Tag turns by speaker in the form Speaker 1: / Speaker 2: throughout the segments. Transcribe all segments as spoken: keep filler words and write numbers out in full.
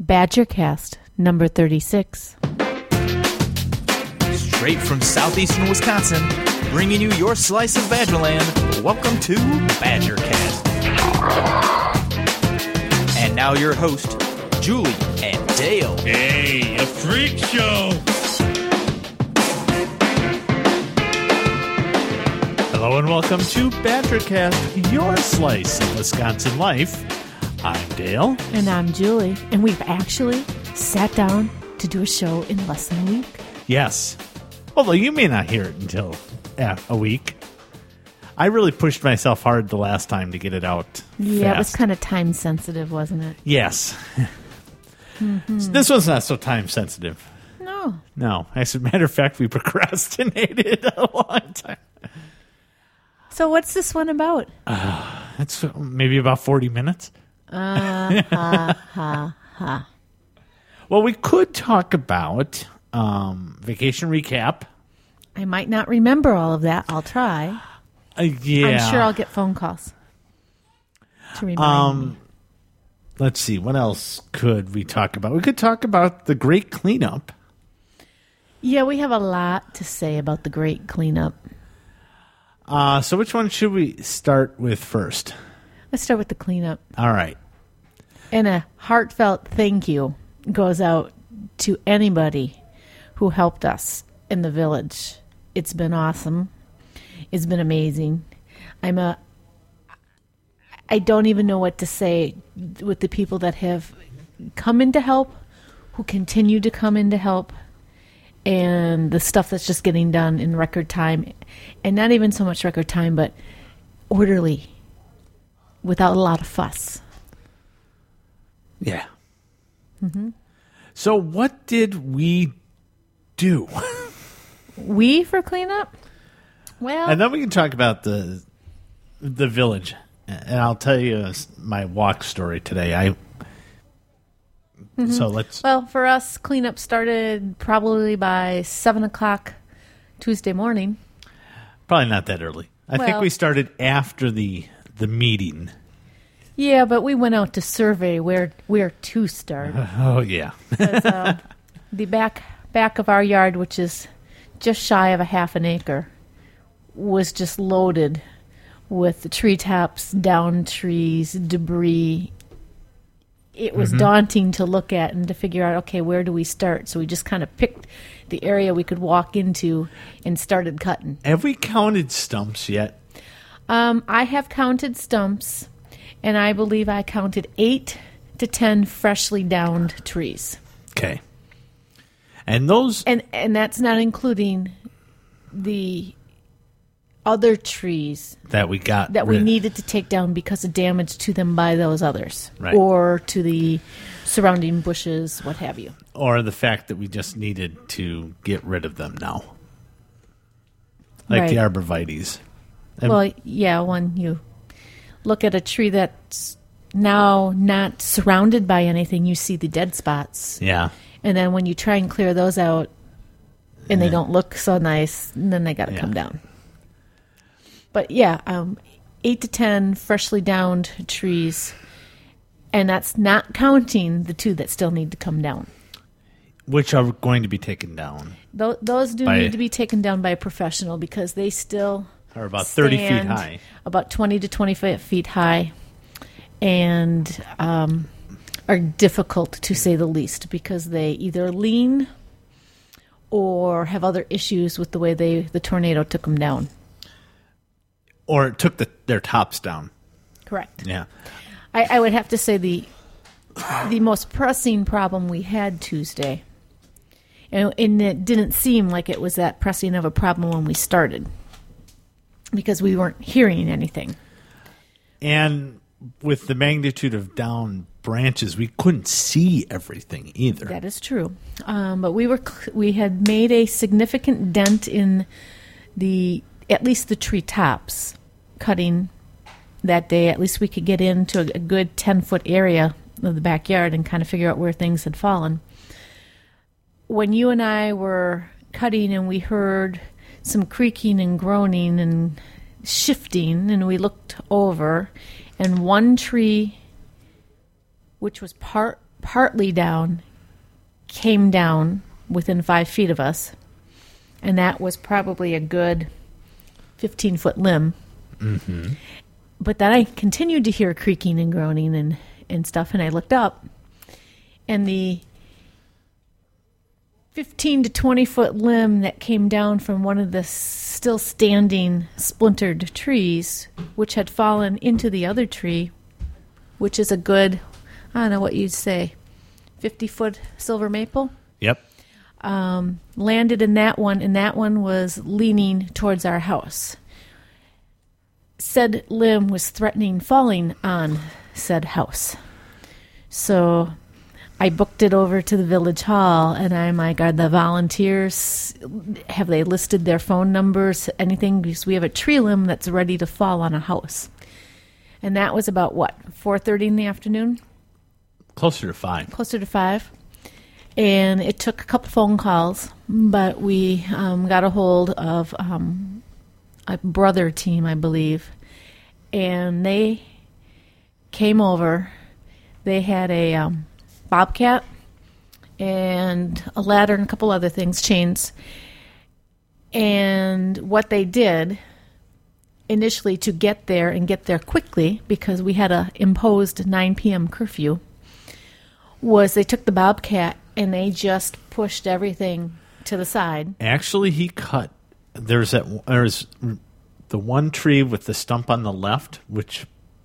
Speaker 1: Badgercast, number thirty-six.
Speaker 2: Straight from southeastern Wisconsin, bringing you your slice of Badgerland. Welcome to Badgercast. And now your host, Julie and Dale.
Speaker 3: Hey, a freak show! Hello and welcome to Badgercast, your slice of Wisconsin life. I'm Dale.
Speaker 1: And I'm Julie. And we've actually sat down to do a show in less than a week.
Speaker 3: Yes. Although you may not hear it until uh, a week. I really pushed myself hard the last time to get it out
Speaker 1: Yeah,
Speaker 3: fast.
Speaker 1: it was kind of time sensitive, wasn't it?
Speaker 3: Yes.
Speaker 1: Mm-hmm.
Speaker 3: So this one's not so time sensitive.
Speaker 1: No.
Speaker 3: No. As a matter of fact, we procrastinated a long time.
Speaker 1: So what's this one about?
Speaker 3: Uh, it's maybe about forty minutes.
Speaker 1: Uh, ha, ha, ha.
Speaker 3: Well, we could talk about um, vacation recap.
Speaker 1: I might not remember all of that. I'll try.
Speaker 3: Uh, yeah.
Speaker 1: I'm sure I'll get phone calls to remind
Speaker 3: Um,
Speaker 1: me.
Speaker 3: let's see. What else could we talk about? We could talk about the great cleanup.
Speaker 1: Yeah, we have a lot to say about the great cleanup.
Speaker 3: Uh, so which one should we start with first?
Speaker 1: Let's start with the cleanup.
Speaker 3: All right.
Speaker 1: And a heartfelt thank you goes out to anybody who helped us in the village. It's been awesome. It's been amazing. I'm a I don't even know what to say with the people that have come in to help, who continue to come in to help, and the stuff that's just getting done in record time. And not even so much record time, but orderly, without a lot of fuss.
Speaker 3: Yeah.
Speaker 1: Mm-hmm.
Speaker 3: So what did we do?
Speaker 1: We for cleanup? Well,
Speaker 3: And then we can talk about the the village. And I'll tell you my walk story today. I
Speaker 1: mm-hmm.
Speaker 3: So let's...
Speaker 1: Well, for us, cleanup started probably by seven o'clock Tuesday morning.
Speaker 3: Probably not that early. I think
Speaker 1: Well-
Speaker 3: we started after the the meeting.
Speaker 1: Yeah, but we went out to survey where where to start.
Speaker 3: Oh, yeah.
Speaker 1: 'Cause, uh, the back back of our yard, which is just shy of a half an acre, was just loaded with the treetops, down trees, debris. It was
Speaker 3: Mm-hmm.
Speaker 1: daunting to look at and to figure out, okay, where do we start? So we just kind of picked the area we could walk into and started cutting.
Speaker 3: Have we counted stumps yet?
Speaker 1: Um, I have counted stumps, and I believe I counted eight to ten freshly downed trees.
Speaker 3: Okay. And those...
Speaker 1: And and that's not including the other trees
Speaker 3: that we got
Speaker 1: that we
Speaker 3: rid-
Speaker 1: needed to take down because of damage to them by those others.
Speaker 3: Right.
Speaker 1: Or to the surrounding bushes, what have you.
Speaker 3: Or the fact that we just needed to get rid of them now. Like
Speaker 1: Right.
Speaker 3: the arborvitaes. And
Speaker 1: Well, yeah, when you look at a tree that's now not surrounded by anything, you see the dead spots.
Speaker 3: yeah.
Speaker 1: And then when you try and clear those out and they
Speaker 3: Yeah.
Speaker 1: don't look so nice, then they got to
Speaker 3: Yeah.
Speaker 1: come down. But yeah, um, eight to ten freshly downed trees, and that's not counting the two that still need to come down.
Speaker 3: Which are going to be taken down.
Speaker 1: Th- those do
Speaker 3: By-
Speaker 1: need to be taken down by a professional because they still
Speaker 3: Are about thirty feet
Speaker 1: stand
Speaker 3: high.
Speaker 1: about twenty to twenty-five feet high, and um, are difficult to say the least because they either lean or have other issues with the way they the tornado took them down.
Speaker 3: Or it took the, their tops down.
Speaker 1: Correct.
Speaker 3: Yeah.
Speaker 1: I, I would have to say the the most pressing problem we had Tuesday, and, and it didn't seem like it was that pressing of a problem when we started because we weren't hearing anything.
Speaker 3: And with the magnitude of down branches, we couldn't see everything either.
Speaker 1: That is true, um, but we were cl- we had made a significant dent in the at least the tree tops cutting that day. At least we could get into a, a good ten foot area of the backyard and kind of figure out where things had fallen. When you and I were cutting and we heard some creaking and groaning and shifting, and we looked over, and one tree, which was part partly down came down within five feet of us, and that was probably a good fifteen-foot limb.
Speaker 3: Mm-hmm.
Speaker 1: But then I continued to hear creaking and groaning and, and stuff, and I looked up, and the fifteen to twenty-foot limb that came down from one of the still standing splintered trees, which had fallen into the other tree, which is a good, I don't know what you'd say, fifty-foot silver maple,
Speaker 3: Yep.
Speaker 1: um, landed in that one, and that one was leaning towards our house. Said limb was threatening falling on said house. So I booked it over to the village hall, and I'm like, are the volunteers, have they listed their phone numbers, anything? Because we have a tree limb that's ready to fall on a house. And that was about, what, four thirty in the afternoon?
Speaker 3: Closer to five.
Speaker 1: Closer to five. And it took a couple phone calls, but we um, got a hold of um, a brother team, I believe, and they came over. They had a um, bobcat and a ladder and a couple other things, chains. And what they did initially to get there and get there quickly, because we had a imposed nine p.m. curfew, was they took the bobcat and they just pushed everything to the side.
Speaker 3: Actually, he cut. There's that. There's the one tree with the stump on the left, which.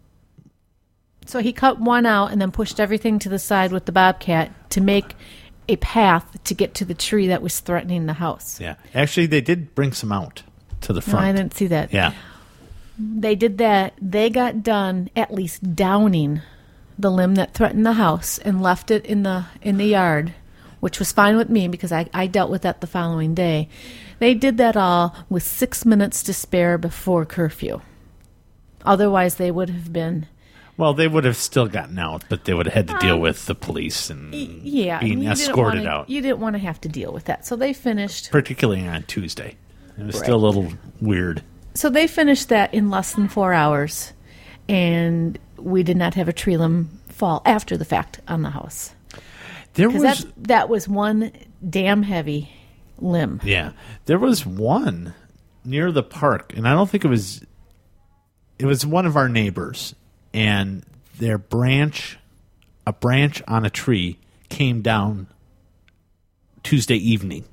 Speaker 1: So he cut one out and then pushed everything to the side with the bobcat to make a path to get to the tree that was threatening the house.
Speaker 3: Yeah. Actually, they did bring some out to the
Speaker 1: No,
Speaker 3: front.
Speaker 1: I didn't see that.
Speaker 3: Yeah.
Speaker 1: They did that. They got done at least downing the limb that threatened the house and left it in the in the yard, which was fine with me because I, I dealt with that the following day. They did that all with six minutes to spare before curfew. Otherwise, they would have been...
Speaker 3: Well, they would have still gotten out, but they would have had to deal with the police and
Speaker 1: Yeah,
Speaker 3: being
Speaker 1: and you didn't
Speaker 3: escorted
Speaker 1: wanna-
Speaker 3: out,
Speaker 1: You didn't want to have to deal with that. So they finished...
Speaker 3: particularly on Tuesday. It was
Speaker 1: Right.
Speaker 3: still a little weird.
Speaker 1: So they finished that in less than four hours, and we did not have a tree limb fall after the fact on the house.
Speaker 3: There
Speaker 1: Because
Speaker 3: was...
Speaker 1: that, that was one damn heavy limb.
Speaker 3: Yeah. There was one near the park, and I don't think it was... It was one of our neighbors, and their branch, a branch on a tree, came down Tuesday evening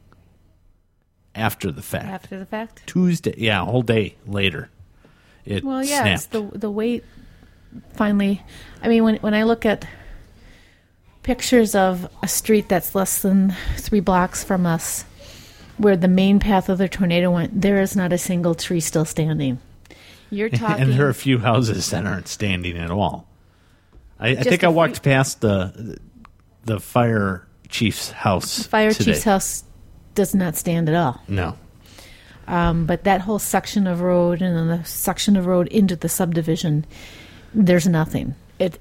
Speaker 3: after the fact.
Speaker 1: After the fact?
Speaker 3: Tuesday, yeah, a whole day later. It
Speaker 1: Well, yeah,
Speaker 3: snapped.
Speaker 1: it's the the weight finally. I mean, when when I look at pictures of a street that's less than three blocks from us, where the main path of the tornado went, there is not a single tree still standing. You're talking,
Speaker 3: and there are a few houses that aren't standing at all. I, I
Speaker 1: Just
Speaker 3: think
Speaker 1: a
Speaker 3: I walked
Speaker 1: few-
Speaker 3: past the the fire chief's house.
Speaker 1: fire
Speaker 3: today.
Speaker 1: chief's house does not stand at all.
Speaker 3: No.
Speaker 1: Um, but that whole section of road and then the section of road into the subdivision, there's nothing. It.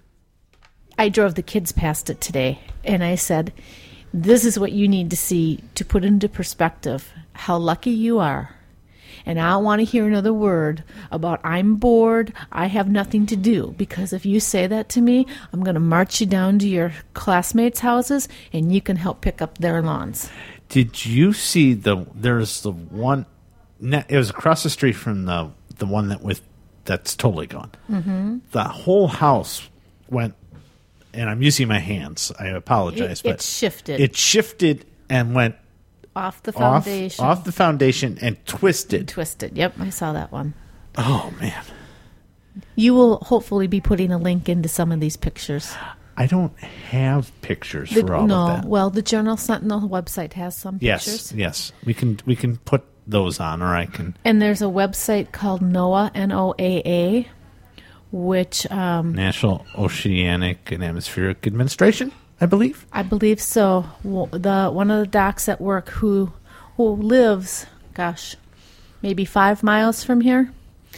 Speaker 1: I drove the kids past it today, and I said, "This is what you need to see to put into perspective how lucky you are." And I don't want to hear another word about I'm bored, I have nothing to do. Because if you say that to me, I'm going to march you down to your classmates' houses and you can help pick up their lawns.
Speaker 3: Did you see the? There's the one. ne- It was across the street from the the one that with that's totally gone. Mm-hmm. The whole house went, and I'm using my hands. I apologize,
Speaker 1: It,
Speaker 3: but
Speaker 1: it shifted
Speaker 3: it shifted and went
Speaker 1: off the
Speaker 3: off
Speaker 1: foundation.
Speaker 3: off the foundation and twisted.
Speaker 1: Twisted. Yep, I saw that one.
Speaker 3: Oh man,
Speaker 1: You will hopefully be putting a link into some of these pictures.
Speaker 3: I don't have pictures
Speaker 1: The-
Speaker 3: for all
Speaker 1: no,
Speaker 3: of that.
Speaker 1: well, the Journal Sentinel website has some
Speaker 3: Yes,
Speaker 1: pictures.
Speaker 3: yes, we can we can put those on, or I can
Speaker 1: And there's a website called NOAA, N O A A, which um,
Speaker 3: National Oceanic and Atmospheric Administration, I believe.
Speaker 1: I believe so. W- The one of the docs at work who who lives, gosh, maybe five miles from here.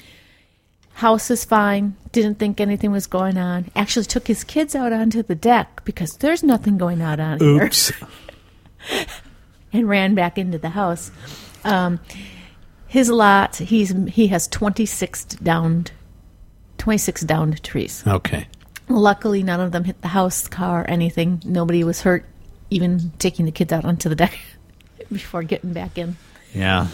Speaker 1: House is fine. Didn't think anything was going on. Actually took his kids out onto the deck because there's nothing going on out here.
Speaker 3: Oops.
Speaker 1: And ran back into the house. Um, his lot, he's he has twenty-six downed, twenty-six downed trees.
Speaker 3: Okay.
Speaker 1: Luckily, none of them hit the house, car, anything. Nobody was hurt, even taking the kids out onto the deck before getting back in.
Speaker 3: Yeah.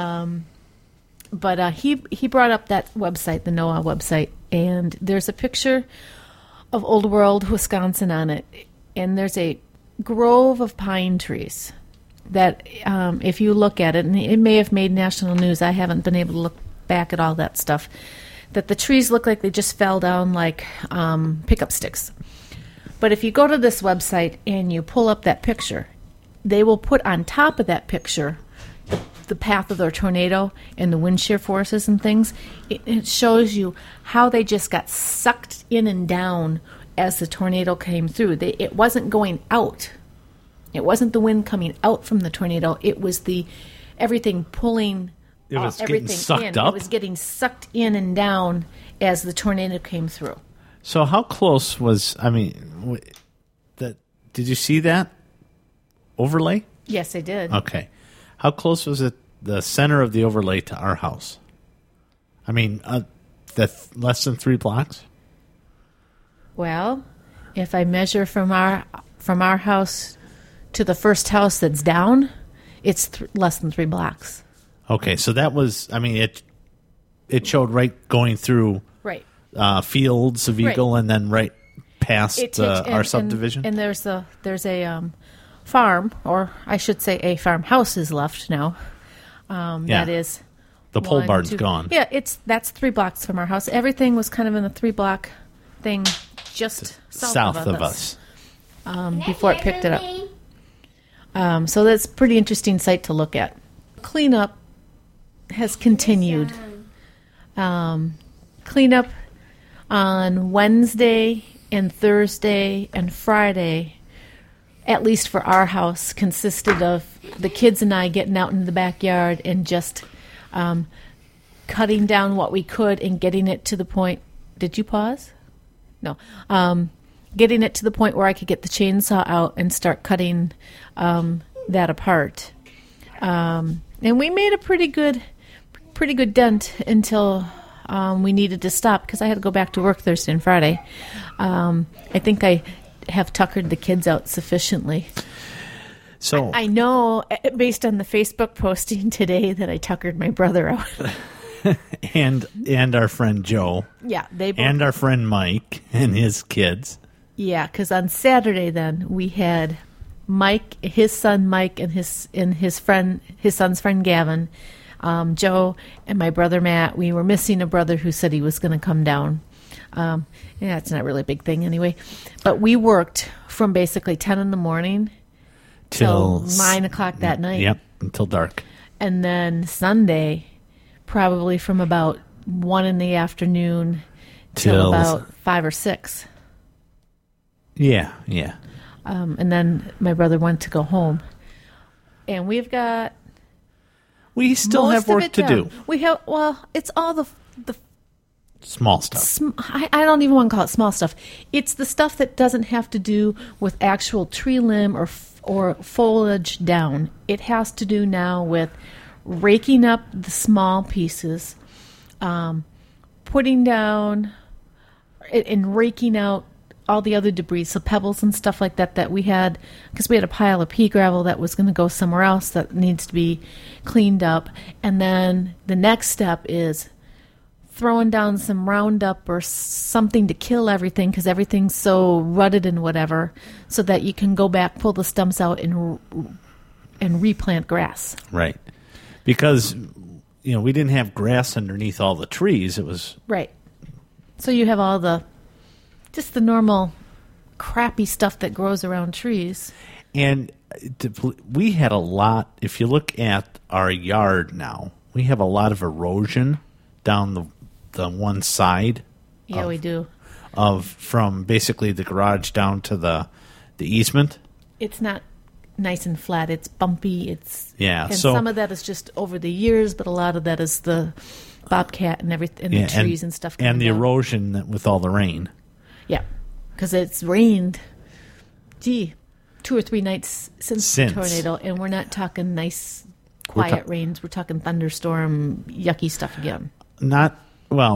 Speaker 1: But uh, he he brought up that website, the NOAA website, and there's a picture of Old World, Wisconsin on it. And there's a grove of pine trees that um, if you look at it, and it may have made national news, I haven't been able to look back at all that stuff, that the trees look like they just fell down like um, pickup sticks. But if you go to this website and you pull up that picture, they will put on top of that picture the, the path of their tornado and the wind shear forces and things. It, it shows you how they just got sucked in and down as the tornado came through. They, it wasn't going out. It wasn't the wind coming out from the tornado. It was the everything pulling
Speaker 3: It was
Speaker 1: uh,
Speaker 3: getting
Speaker 1: everything
Speaker 3: sucked
Speaker 1: in.
Speaker 3: up?
Speaker 1: It was getting sucked in and down as the tornado came through.
Speaker 3: So how close was, I mean, w- that, did you see that overlay?
Speaker 1: Yes, I did.
Speaker 3: Okay. How close was it, the center of the overlay, to our house? I mean, uh, the th- less than three blocks?
Speaker 1: Well, if I measure from our from our house to the first house that's down, it's th- less than three blocks.
Speaker 3: Okay, so that was, I mean, it it showed right going through
Speaker 1: Right.
Speaker 3: uh, fields of Eagle
Speaker 1: Right.
Speaker 3: and then right past
Speaker 1: It
Speaker 3: uh,
Speaker 1: takes-
Speaker 3: our
Speaker 1: and-
Speaker 3: subdivision?
Speaker 1: And, and there's a there's a um, farm, or I should say, a farmhouse is left now. Um,
Speaker 3: Yeah.
Speaker 1: That is
Speaker 3: the pole
Speaker 1: one,
Speaker 3: barn's
Speaker 1: two-
Speaker 3: gone.
Speaker 1: Yeah, it's that's three blocks from our house. Everything was kind of in a three block thing just south,
Speaker 3: South
Speaker 1: of,
Speaker 3: of
Speaker 1: us,
Speaker 3: us.
Speaker 1: Um, before it picked it up. Um, so that's a pretty interesting site to look at. Cleanup has continued. Um, cleanup on Wednesday and Thursday and Friday, at least for our house, consisted of the kids and I getting out in the backyard and just um, cutting down what we could and getting it to the point. Did you pause? No. Um, getting it to the point where I could get the chainsaw out and start cutting um, that apart. Um, and we made a pretty good, pretty good dent until um, we needed to stop because I had to go back to work Thursday and Friday. Um, I think I have tuckered the kids out sufficiently.
Speaker 3: So
Speaker 1: I know, eh, based on the Facebook posting today, that I tuckered my brother out.
Speaker 3: and and our friend Joe
Speaker 1: Yeah, they both.
Speaker 3: and our friend Mike and his kids.
Speaker 1: Yeah, because on Saturday then we had Mike, his son Mike, and his and his friend, his son's friend Gavin, um, Joe, and my brother Matt. We were missing a brother who said he was going to come down. Um, yeah, it's not really a big thing anyway. But we worked from basically ten in the morning till
Speaker 3: Till
Speaker 1: nine o'clock that night.
Speaker 3: Yep, until dark.
Speaker 1: And then Sunday, probably from about one in the afternoon till,
Speaker 3: Till-
Speaker 1: about five or six.
Speaker 3: Yeah, yeah.
Speaker 1: Um, and then my brother went to go home. And we've got
Speaker 3: We still
Speaker 1: most
Speaker 3: have
Speaker 1: of
Speaker 3: work
Speaker 1: it
Speaker 3: to
Speaker 1: done.
Speaker 3: do.
Speaker 1: We have, well, it's all the, the
Speaker 3: Small stuff.
Speaker 1: sm- I, I don't even want to call it small stuff. It's the stuff that doesn't have to do with actual tree limb or f- or foliage down. It has to do now with raking up the small pieces, um, putting down and- and raking out all the other debris, so pebbles and stuff like that that we had, because we had a pile of pea gravel that was going to go somewhere else that needs to be cleaned up. And then the next step is throwing down some Roundup or something to kill everything, because everything's so rutted and whatever, so that you can go back, pull the stumps out, and and replant grass.
Speaker 3: Right. Because, you know, we didn't have grass underneath all the trees. It was,
Speaker 1: Right. So you have all the, just the normal crappy stuff that grows around trees.
Speaker 3: and to, we had a lot, if you look at our yard now, we have a lot of erosion down the the one side
Speaker 1: Yeah,
Speaker 3: of,
Speaker 1: we do.
Speaker 3: of from basically the garage down to the the easement.
Speaker 1: It's not nice and flat. It's bumpy. It's
Speaker 3: Yeah,
Speaker 1: and
Speaker 3: so-
Speaker 1: some of that is just over the years, but a lot of that is the bobcat and everything, and
Speaker 3: Yeah,
Speaker 1: the trees and, stuff.
Speaker 3: and
Speaker 1: coming
Speaker 3: the
Speaker 1: down.
Speaker 3: erosion that, with all the rain.
Speaker 1: Yeah, because it's rained. Gee, two or three nights since,
Speaker 3: Since.
Speaker 1: the tornado, and we're not talking nice, quiet
Speaker 3: ta-
Speaker 1: rains. We're talking thunderstorm, yucky stuff again.
Speaker 3: Not well.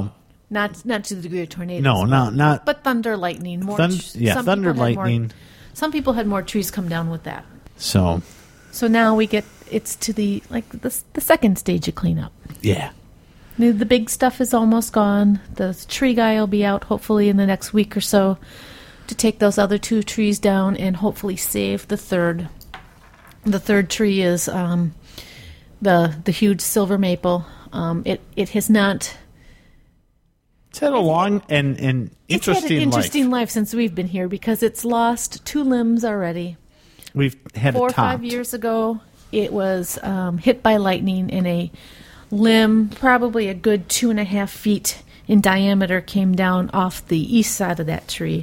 Speaker 1: Not not to the degree of tornadoes.
Speaker 3: No, not not.
Speaker 1: But thunder, lightning, more.
Speaker 3: Thun-
Speaker 1: tr-
Speaker 3: yeah,
Speaker 1: some
Speaker 3: thunder,
Speaker 1: people had more-
Speaker 3: lightning.
Speaker 1: some people had more trees come down with that.
Speaker 3: So,
Speaker 1: So now we get it's to the like the the second stage of cleanup.
Speaker 3: yeah.
Speaker 1: The, the big stuff is almost gone. The tree guy will be out hopefully in the next week or so to take those other two trees down and hopefully save the third. The third tree is um, the the huge silver maple. Um, it it has not.
Speaker 3: It's had a long and, and
Speaker 1: It's
Speaker 3: interesting,
Speaker 1: had an interesting
Speaker 3: life.
Speaker 1: life. since we've been here because it's lost two limbs already.
Speaker 3: We've had
Speaker 1: Four
Speaker 3: it
Speaker 1: or five
Speaker 3: topped.
Speaker 1: years ago, it was um, hit by lightning, and a limb, probably a good two and a half feet in diameter, came down off the east side of that tree,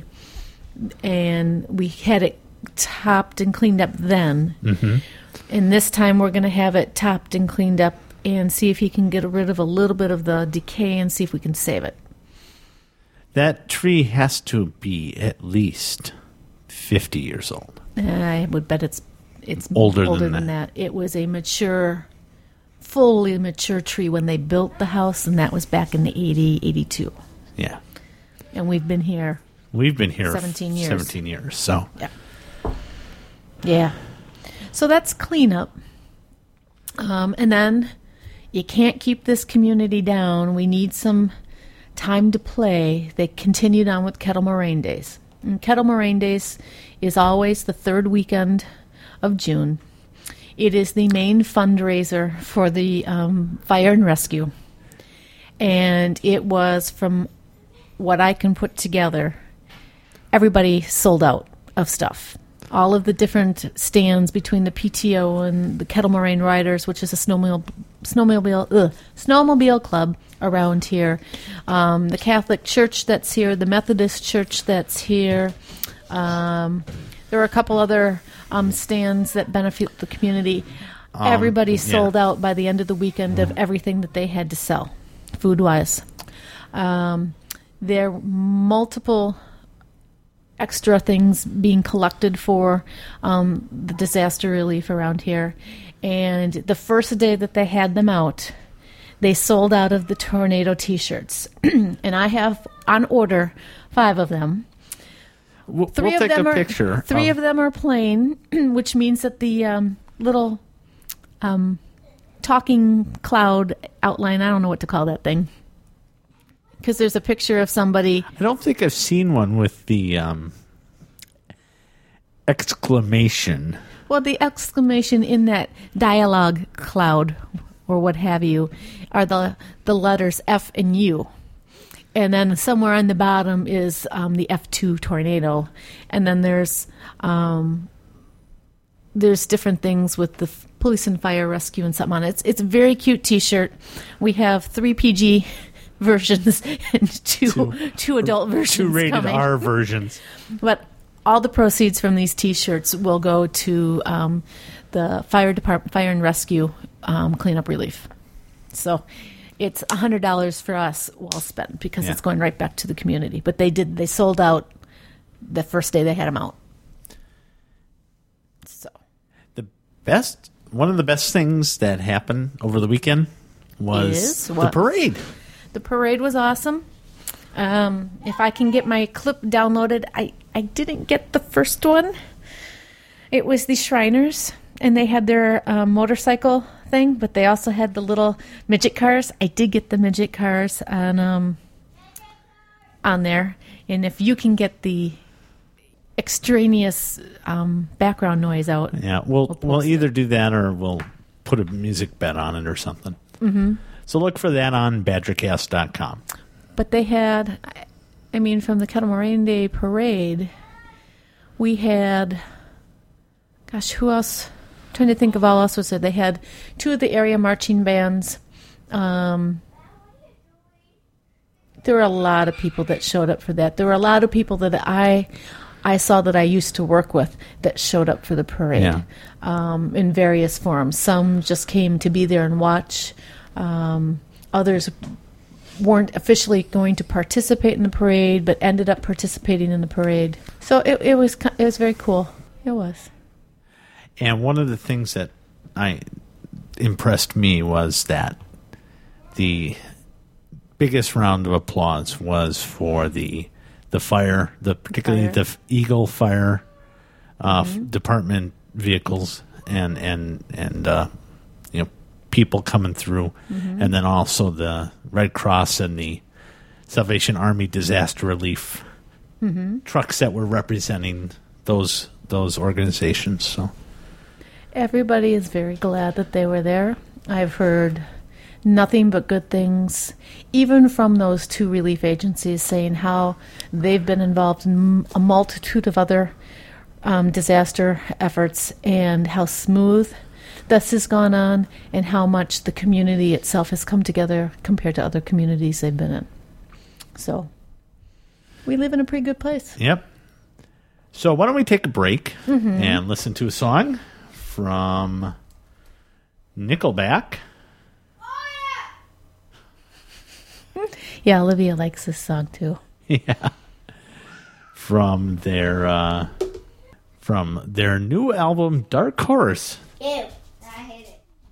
Speaker 1: and we had it topped and cleaned up then.
Speaker 3: Mm-hmm.
Speaker 1: And this time, we're going to have it topped and cleaned up and see if he can get rid of a little bit of the decay and see if we can save it.
Speaker 3: That tree has to be at least fifty years old.
Speaker 1: I would bet it's it's
Speaker 3: Older
Speaker 1: older,
Speaker 3: than
Speaker 1: than,
Speaker 3: that.
Speaker 1: that. It was a mature, fully mature tree when they built the house, and that was back in the eighty, eighty-two.
Speaker 3: Yeah.
Speaker 1: And we've been here.
Speaker 3: We've been here
Speaker 1: seventeen years.
Speaker 3: seventeen years. So,
Speaker 1: Yeah. Yeah. So that's cleanup. Um, and then you can't keep this community down. We need some time to play. They continued on with Kettle Moraine Days. And Kettle Moraine Days is always the third weekend of June. It is the main fundraiser for the um, fire and rescue. And it was, from what I can put together, everybody sold out of stuff. All of the different stands between the P T O and the Kettle Moraine Riders, which is a snowmobile snowmobile ugh, snowmobile club around here, um, the Catholic Church that's here, the Methodist Church that's here. Um, there are a couple other um, stands that benefit the community.
Speaker 3: Um,
Speaker 1: Everybody
Speaker 3: yeah.
Speaker 1: sold out by the end of the weekend of everything that they had to sell, food-wise. Um, there are multiple extra things being collected for um, the disaster relief around here. And the first day that they had them out, they sold out of the tornado T-shirts. And I have on order five of them.
Speaker 3: we'll,
Speaker 1: Three
Speaker 3: we'll
Speaker 1: of
Speaker 3: take
Speaker 1: them
Speaker 3: a
Speaker 1: are
Speaker 3: picture.
Speaker 1: three of them are plain, which means that the um, little um, talking cloud outline, I don't know what to call that thing, because there's a picture of somebody.
Speaker 3: I don't think I've seen one with the um, exclamation.
Speaker 1: Well, the exclamation in that dialogue cloud or what have you are the the letters F and U. And then somewhere on the bottom is um, the F two tornado. And then there's um, there's different things with the f- police and fire rescue and something on it. It's, it's a very cute T-shirt. We have three P G versions and two,
Speaker 3: Two-
Speaker 1: two adult versions
Speaker 3: Two rated
Speaker 1: coming.
Speaker 3: R versions.
Speaker 1: But all the proceeds from these T-shirts will go to um, the fire department, fire and rescue um, cleanup relief. So it's a hundred dollars for us, well spent, because
Speaker 3: Yeah.
Speaker 1: it's going right back to the community. But they did; they sold out the first day they had them out. So
Speaker 3: The best, one of the best things that happened over the weekend was
Speaker 1: Is
Speaker 3: the
Speaker 1: what?
Speaker 3: parade.
Speaker 1: the parade was awesome. Um, if I can get my clip downloaded, I, I didn't get the first one. It was the Shriners, and they had their um, motorcycle thing, but they also had the little midget cars. I did get the midget cars on um, on there, and if you can get the extraneous um, background noise out,
Speaker 3: Yeah, we'll
Speaker 1: We'll
Speaker 3: we'll
Speaker 1: post
Speaker 3: either do that or we'll put a music bed on it or something. Mm-hmm. So look for that on badgercast dot com.
Speaker 1: but they had, I mean, from the Kettle Moraine Day parade, we had, gosh, who else? I'm trying to think of all else was there. They had two of the area marching bands. Um, there were a lot of people that showed up for that. There were a lot of people that I I saw that I used to work with that showed up for the parade
Speaker 3: Yeah.
Speaker 1: um, in various forms. Some just came to be there and watch. Um, others weren't officially going to participate in the parade, but ended up participating in the parade. So it, it was ki- it was very cool. It was.
Speaker 3: And one of the things that I impressed me was that the biggest round of applause was for the the fire, the particularly
Speaker 1: Fire.
Speaker 3: the f- Eagle Fire uh, f-
Speaker 1: Mm-hmm.
Speaker 3: Department vehicles and and and uh, you know people coming through,
Speaker 1: Mm-hmm.
Speaker 3: and then also the Red Cross and the Salvation Army disaster relief
Speaker 1: Mm-hmm.
Speaker 3: trucks that were representing those those organizations. So
Speaker 1: Everybody is very glad that they were there. I've heard nothing but good things, even from those two relief agencies, saying how they've been involved in a multitude of other um, disaster efforts and how smooth this has gone on and how much the community itself has come together compared to other communities they've been in. So we live in a pretty good place.
Speaker 3: Yep. So why don't we take a break
Speaker 1: Mm-hmm.
Speaker 3: and listen to a song from Nickelback.
Speaker 1: Yeah, Olivia likes this song too.
Speaker 3: Yeah. From their uh, from their new album Dark Horse.
Speaker 4: Ew, I hate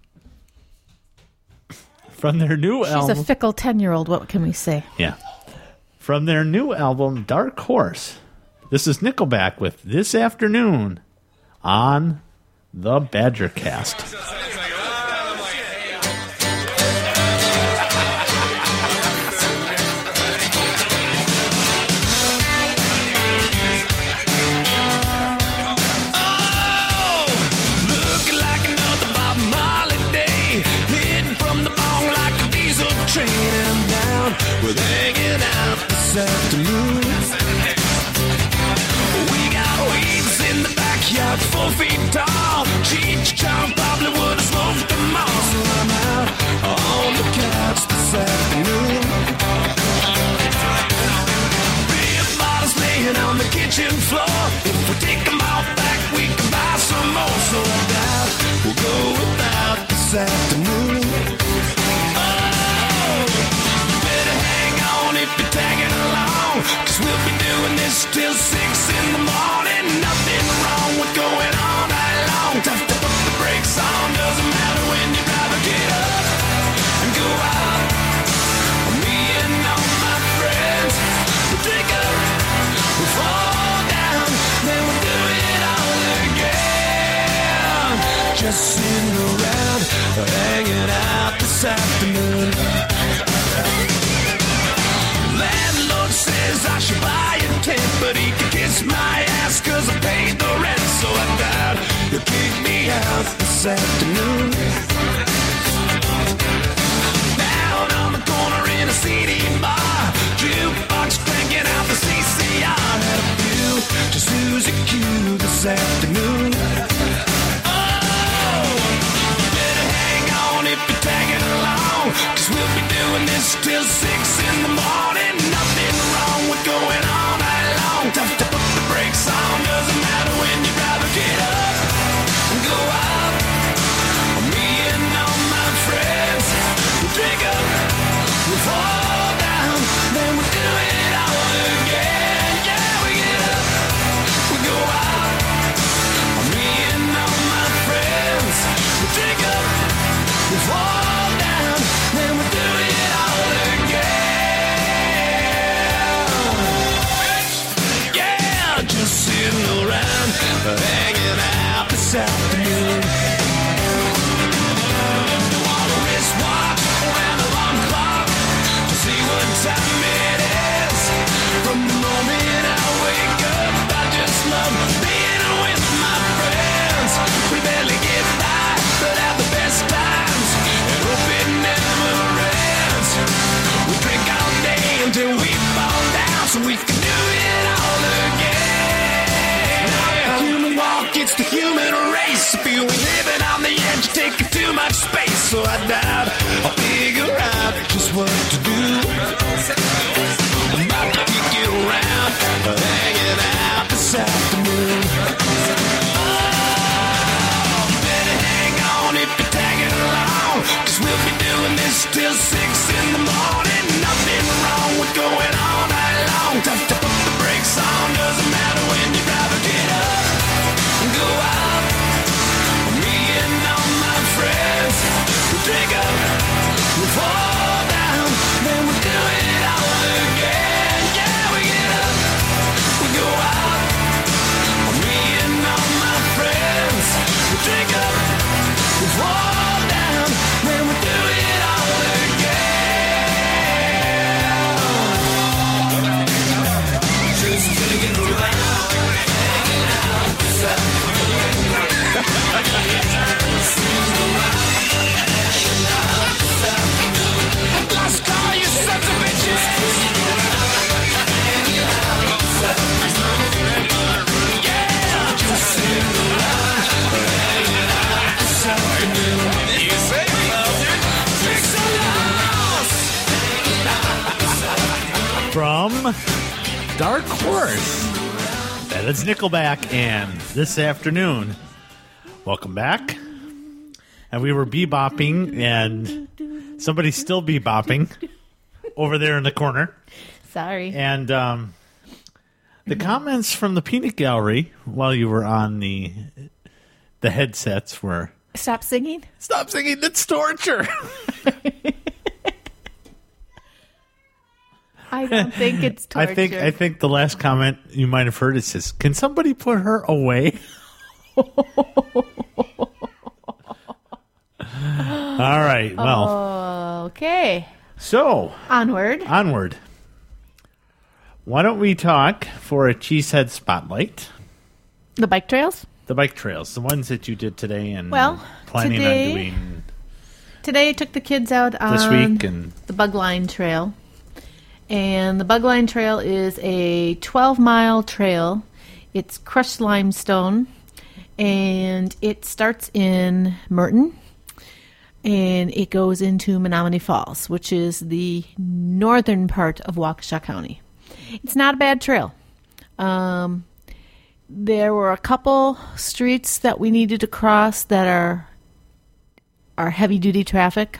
Speaker 4: it.
Speaker 3: From their new
Speaker 1: She's
Speaker 3: album
Speaker 1: a fickle ten-year-old. What can we say?
Speaker 3: Yeah. From their new album Dark Horse. This is Nickelback with This Afternoon on the Badgercast.
Speaker 5: Looking like another Bob Marley day, hidden from the bong like a diesel train. I'm down with hanging out this afternoon. We got weeds in the backyard, four feet tall. Cheech Chong probably would have smoked them all. So I'm out on the couch this afternoon. Beer bottles laying on the kitchen floor. If we take them all back, we can buy some more. So I doubt we'll go without this afternoon. Oh, you better hang on if you're tagging along, 'cause we'll be doing this till six in the morning. Nothing wrong with going all night long. Tough to put the brakes on, doesn't matter when you rather get up and go out. Me and all my friends, we'll take up, we'll fall down, then we'll do it all again. Just sitting around, hanging out this afternoon. Landlord says I should buy a tent, but he can kiss my ass 'cause I paid the rent. So I doubt he'll kick me out this afternoon. Down on the corner in a C D bar, jukebox cranking out the C C R. Had a few to Susie Q this afternoon. Oh, you better hang on if you're tagging along, 'cause we'll be doing this till six in the morning. Nothing wrong with going all night long. Tough to put the brakes on, doesn't matter when you rather get up and go out. Me and all my friends, we'll drink up, we'll fall down, then we'll do it all again. Yeah, we get up, we go out. Me and all my friends, we'll drink up, we'll fall down, then we'll do it all again. Yeah, just sitting around, hanging out this afternoon. Want a wristwatch and alarm clock to see what time it is. From the moment I wake up, I just love being with my friends. We barely get by, but have the best times, and hope it never ends. We drink all day until we fall down, so we can do it all again. Now the human walk, it's the human race. If you ain't living on the edge, taking too much space. So I doubt I'll figure out just what to do. I'm about to kick it around, hanging out this afternoon. Oh, better hang on if you're tagging along, 'cause we'll be doing this till six in the morning. Nothing wrong with going all night long. Tough to put the brakes on, doesn't matter when you rather get up and go out. Me and all my friends, we'll drink up, we'll fall down, then we'll do
Speaker 3: Dark Horse. That is Nickelback, and this afternoon, welcome back. And we were bebopping, and somebody's still bebopping over there in the corner.
Speaker 1: Sorry.
Speaker 3: And um, the comments from the peanut gallery while you were on the the headsets were,
Speaker 1: Stop singing?
Speaker 3: "Stop singing, that's torture."
Speaker 1: I don't think it's torture.
Speaker 3: I think I think the last comment you might have heard, it says, "Can somebody put her away?" All right. Well.
Speaker 1: Okay.
Speaker 3: So
Speaker 1: Onward.
Speaker 3: onward. Why don't we talk for a Cheesehead spotlight?
Speaker 1: The bike trails?
Speaker 3: The bike trails, the ones that you did today, and
Speaker 1: Well,
Speaker 3: planning
Speaker 1: today-
Speaker 3: on doing
Speaker 1: Today I took the kids out on
Speaker 3: this week, and
Speaker 1: the Bugline Trail. And the Bugline Trail is a twelve-mile trail. It's crushed limestone, and it starts in Merton, and it goes into Menominee Falls, which is the northern part of Waukesha County. It's not a bad trail. Um, there were a couple streets that we needed to cross that are are heavy-duty traffic.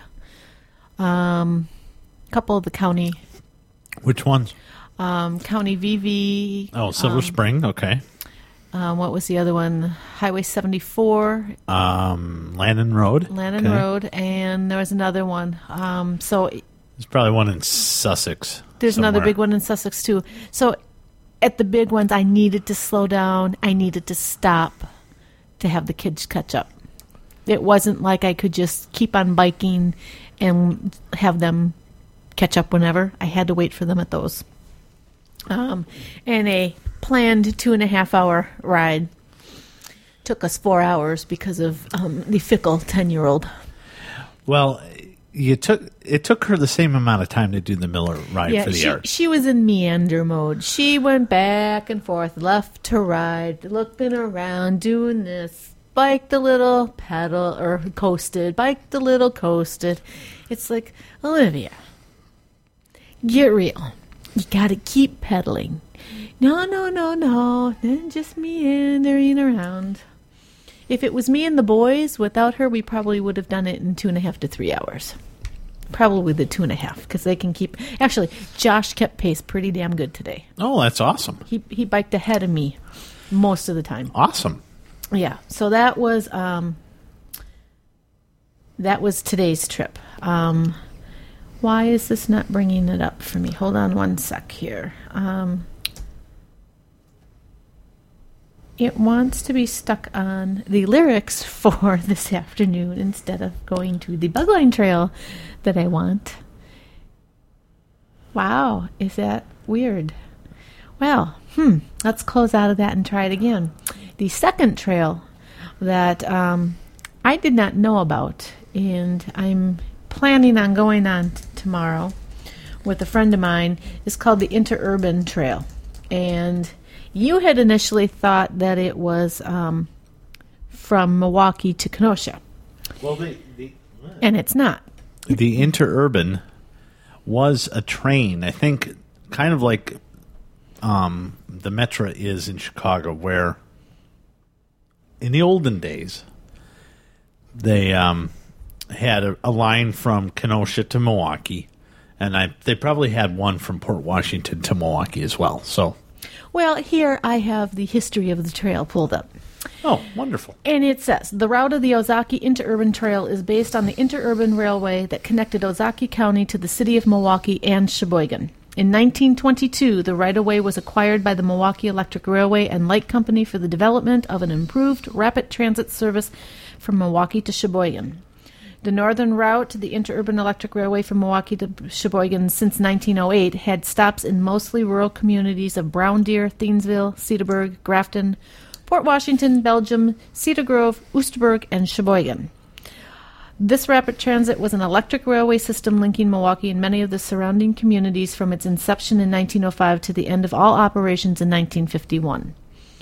Speaker 1: Um, a couple of the county
Speaker 3: which ones?
Speaker 1: um, county V V.
Speaker 3: Oh, Silver
Speaker 1: um,
Speaker 3: Spring. Okay.
Speaker 1: Um, what was the other one? Highway seventy-four,
Speaker 3: Um, Landon Road.
Speaker 1: Lannon
Speaker 3: Okay.
Speaker 1: Road, and there was another one. Um, so
Speaker 3: There's probably one in Sussex.
Speaker 1: there's another
Speaker 3: somewhere.
Speaker 1: big one in Sussex too. So at the big ones, I needed to slow down. I needed to stop to have the kids catch up. It wasn't like I could just keep on biking and have them catch up whenever. I had to wait for them at those. Um, and a planned two and a half hour ride took us four hours because of um, the fickle ten-year-old.
Speaker 3: Well, you took it took her the same amount of time to do the Miller ride
Speaker 1: Yeah,
Speaker 3: for the
Speaker 1: she,
Speaker 3: arts.
Speaker 1: she was in meander mode. She went back and forth, left to right, looking around, doing this. Biked a little, pedal, or coasted. Biked a little, coasted. It's like, Olivia, get real. You gotta keep pedaling. No, no, no, no. Then just meandering around. If it was me and the boys, without her, we probably would have done it in two and a half to three hours. Probably the two and a half, because they can keep... Actually, Josh kept pace pretty damn good today.
Speaker 3: Oh, that's awesome.
Speaker 1: He he biked ahead of me most of the time.
Speaker 3: Awesome.
Speaker 1: Yeah, so that was um, that was today's trip. Um, why is this not bringing it up for me? Hold on one sec here. Um, it wants to be stuck on the lyrics for this afternoon instead of going to the Bugline Trail that I want. Wow, is that weird? Well, hmm, let's close out of that and try it again. The second trail that um, I did not know about, and I'm planning on going on t- tomorrow with a friend of mine, is called the Interurban Trail. And you had initially thought that it was um, from Milwaukee to Kenosha,
Speaker 3: Well, the the,
Speaker 1: and it's not.
Speaker 3: the Interurban was a train, I think, kind of like um, the Metra is in Chicago, where in the olden days they um, had a, a line from Kenosha to Milwaukee, and I they probably had one from Port Washington to Milwaukee as well. So,
Speaker 1: Well, here I have the history of the trail pulled up.
Speaker 3: oh, wonderful.
Speaker 1: And it says, the route of the Ozaki Interurban Trail is based on the Interurban Railway that connected Ozaki County to the city of Milwaukee and Sheboygan. In nineteen twenty-two, the right-of-way was acquired by the Milwaukee Electric Railway and Light Company for the development of an improved rapid transit service from Milwaukee to Sheboygan. The northern route, the Interurban Electric Railway from Milwaukee to Sheboygan since nineteen oh eight, had stops in mostly rural communities of Brown Deer, Thiensville, Cedarburg, Grafton, Port Washington, Belgium, Cedar Grove, Oosterburg, and Sheboygan. This rapid transit was an electric railway system linking Milwaukee and many of the surrounding communities from its inception in nineteen oh five to the end of all operations in nineteen fifty-one.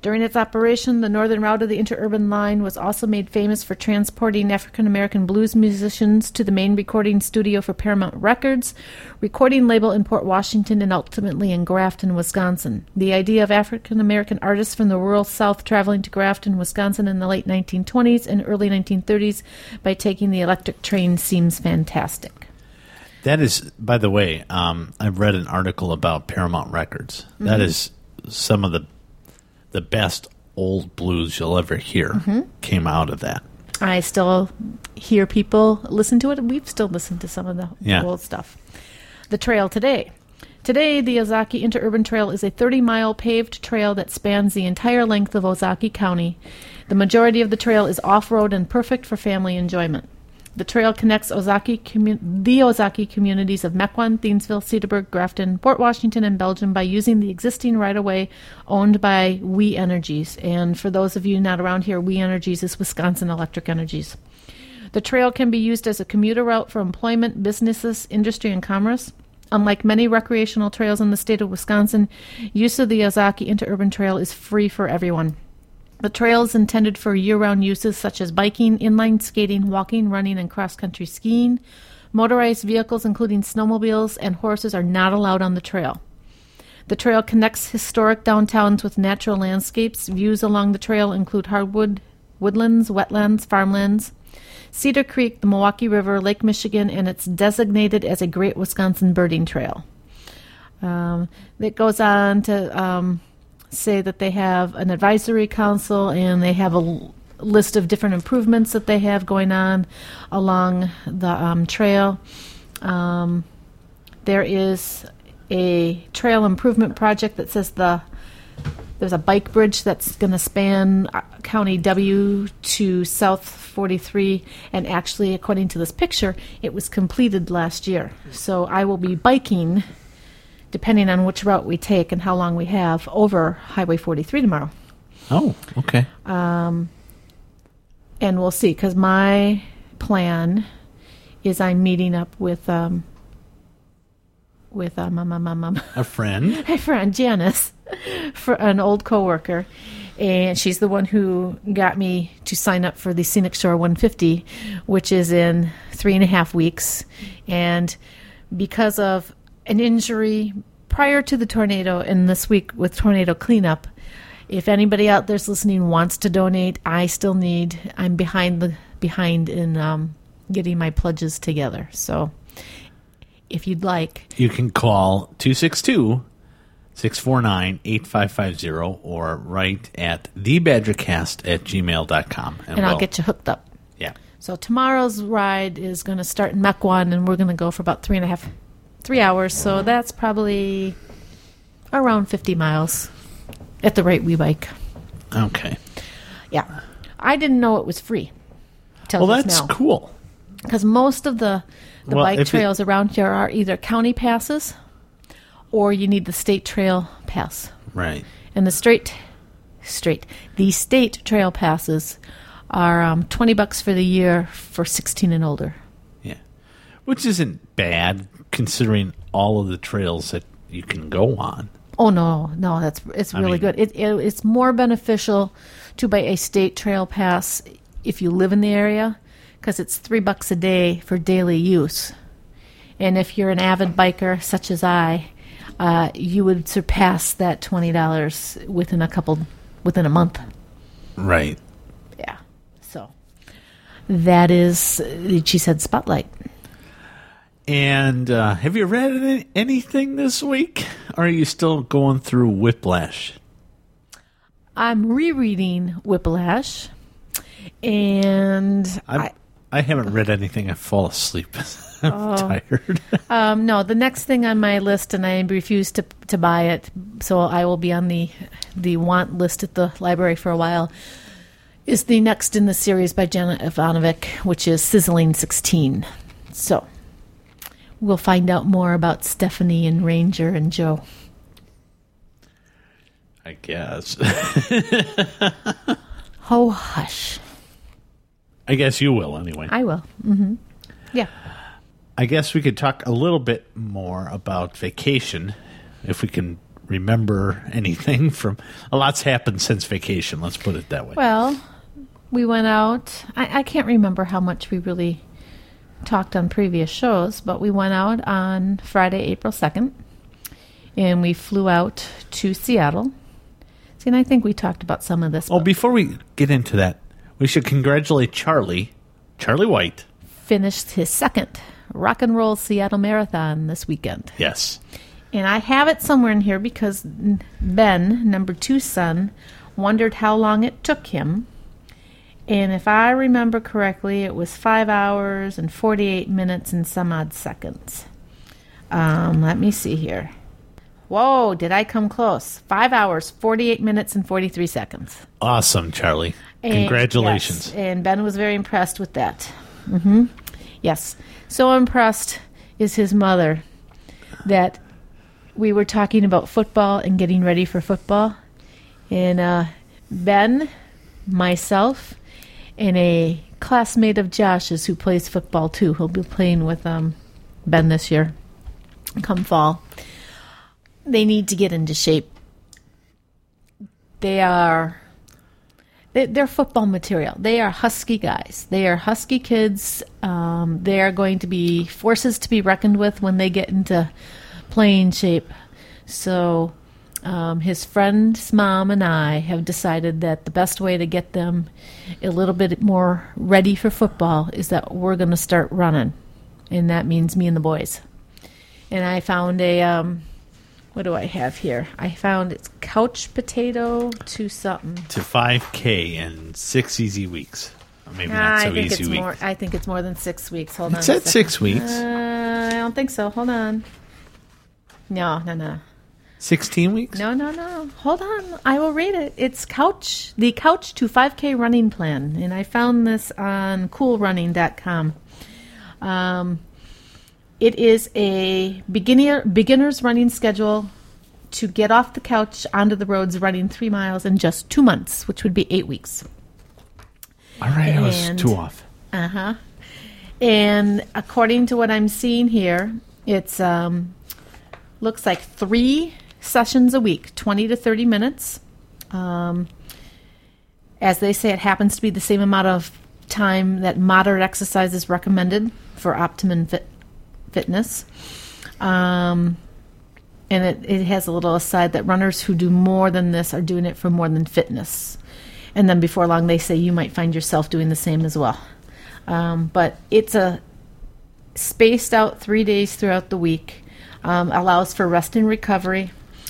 Speaker 1: During its operation, the northern route of the interurban line was also made famous for transporting African-American blues musicians to the main recording studio for Paramount Records, recording label in Port Washington, and ultimately in Grafton, Wisconsin. The idea of African-American artists from the rural South traveling to Grafton, Wisconsin in the late nineteen twenties and early nineteen thirties by taking the electric train seems fantastic.
Speaker 3: That is, by the way, um, I've read an article about Paramount Records. Mm-hmm. That is some of the the best old blues you'll ever hear mm-hmm. came out of that.
Speaker 1: I still hear people listen to it. We've still listened to some of the
Speaker 3: yeah.
Speaker 1: old stuff. The trail today. Today, the Ozaki Interurban Trail is a thirty-mile paved trail that spans the entire length of Ozaki County. The majority of the trail is off-road and perfect for family enjoyment. The trail connects Ozaki commu- the Ozaki communities of Mequon, Thiensville, Cedarburg, Grafton, Port Washington, and Belgium by using the existing right-of-way owned by We Energies. And for those of you not around here, We Energies is Wisconsin Electric Energies. The trail can be used as a commuter route for employment, businesses, industry, and commerce. Unlike many recreational trails in the state of Wisconsin, use of the Ozaki Interurban Trail is free for everyone. The trail is intended for year-round uses such as biking, inline skating, walking, running, and cross-country skiing. Motorized vehicles, including snowmobiles and horses, are not allowed on the trail. The trail connects historic downtowns with natural landscapes. Views along the trail include hardwood, woodlands, wetlands, farmlands, Cedar Creek, the Milwaukee River, Lake Michigan, and it's designated as a Great Wisconsin Birding Trail. Um, it goes on to... Um, say that they have an advisory council and they have a l- list of different improvements that they have going on along the um, trail. Um, there is a trail improvement project that says the there's a bike bridge that's going to span County W to South forty-three, and actually, according to this picture, it was completed last year. So I will be biking, depending on which route we take and how long we have, over Highway forty-three tomorrow.
Speaker 3: Oh, okay.
Speaker 1: Um, and we'll see, because my plan is I'm meeting up with um, with um, um, um, um, um,
Speaker 3: a friend,
Speaker 1: my friend Janice, for an old coworker, and she's the one who got me to sign up for the Scenic Shore one fifty, which is in three and a half weeks, and because of an injury prior to the tornado and this week with tornado cleanup, if anybody out there's listening wants to donate, I still need, I'm behind the behind in um, getting my pledges together. So if you'd like,
Speaker 3: you can call two six two, six four nine, eight five five zero or write at the badger cast at gmail dot com.
Speaker 1: And, and I'll we'll, get you hooked up.
Speaker 3: Yeah.
Speaker 1: So tomorrow's ride is going to start in Mequon, and we're going to go for about three and a half Three hours, so that's probably around fifty miles at the rate we bike.
Speaker 3: Okay.
Speaker 1: Yeah. I didn't know it was free.
Speaker 3: Well, that's now. Cool.
Speaker 1: Because most of the, the
Speaker 3: well,
Speaker 1: bike trails
Speaker 3: it,
Speaker 1: around here are either county passes or you need the state trail pass.
Speaker 3: Right.
Speaker 1: And the straight, straight, the state trail passes are um, twenty bucks for the year for sixteen and older.
Speaker 3: Yeah. Which isn't bad, considering all of the trails that you can go on.
Speaker 1: Oh no, no, that's it's really I mean, good. It, it it's more beneficial to buy a state trail pass if you live in the area, because it's three bucks a day for daily use. And if you're an avid biker such as I, uh, you would surpass that twenty dollars within a couple within a month.
Speaker 3: Right.
Speaker 1: Yeah. So that is, she said, Spotlight.
Speaker 3: And uh, have you read any, anything this week? Or are you still going through Whiplash?
Speaker 1: I'm rereading Whiplash, and
Speaker 3: I'm, I I haven't read anything. I fall asleep. I'm oh, tired.
Speaker 1: um, no, the next thing on my list, and I refuse to to buy it, so I will be on the the want list at the library for a while, is the next in the series by Janet Ivanovic, which is Sizzling sixteen. So we'll find out more about Stephanie and Ranger and Joe.
Speaker 3: I guess.
Speaker 1: Oh, hush.
Speaker 3: I guess you will, anyway.
Speaker 1: I will. Mm-hmm. Yeah.
Speaker 3: I guess we could talk a little bit more about vacation, if we can remember anything from. A lot's happened since vacation. Let's put it that way.
Speaker 1: Well, we went out. I, I can't remember how much we really talked on previous shows, but we went out on Friday, April second, and we flew out to Seattle. See, and I think we talked about some of this.
Speaker 3: Oh,
Speaker 1: but
Speaker 3: before we get into that, we should congratulate Charlie, Charlie White.
Speaker 1: finished his second Rock and Roll Seattle Marathon this weekend.
Speaker 3: Yes.
Speaker 1: And I have it somewhere in here because Ben, number two's son, wondered how long it took him. And if I remember correctly, it was five hours and forty-eight minutes and some odd seconds. Um, let me see here. Whoa, did I come close? Five hours, forty-eight minutes and forty-three seconds.
Speaker 3: Awesome, Charlie.
Speaker 1: And-
Speaker 3: Congratulations.
Speaker 1: yes, and Ben was very impressed with that. Mm-hmm. Yes. So impressed is his mother that we were talking about football and getting ready for football. And uh, Ben, myself, and a classmate of Josh's who plays football too. He'll be playing with um, Ben this year, come fall. They need to get into shape. They are... They- They're football material. They are husky guys. They are husky kids. Um, they are going to be forces to be reckoned with when they get into playing shape. So um, his friend's mom and I have decided that the best way to get them a little bit more ready for football is that we're going to start running. And that means me and the boys. And I found a... Um, what do I have here? I found it's couch potato to something.
Speaker 3: To five K in six easy weeks. Or maybe not so
Speaker 1: I think
Speaker 3: easy
Speaker 1: it's
Speaker 3: weeks.
Speaker 1: more. I think it's more than six weeks. Hold on.
Speaker 3: It
Speaker 1: a
Speaker 3: said
Speaker 1: second.
Speaker 3: six weeks.
Speaker 1: Uh, I don't think so. Hold on. No, no, no,
Speaker 3: sixteen weeks?
Speaker 1: no, no, no. Hold on. I will read it. It's couch. The couch to five K running plan, and I found this on cool running dot com. Um, it is a beginner beginner's running schedule to get off the couch onto the roads running three miles in just two months, which would be eight weeks.
Speaker 3: All right, I was
Speaker 1: And-
Speaker 3: two off.
Speaker 1: Uh-huh. And according to what I'm seeing here, it's um looks like three sessions a week, twenty to thirty minutes. Um, as they say, it happens to be the same amount of time that moderate exercise is recommended for optimum fit, fitness. Um, and it, it has a little aside that runners who do more than this are doing it for more than fitness. And then before long, they say you might find yourself doing the same as well. Um, but it's a spaced out three days throughout the week, um, allows for rest and recovery,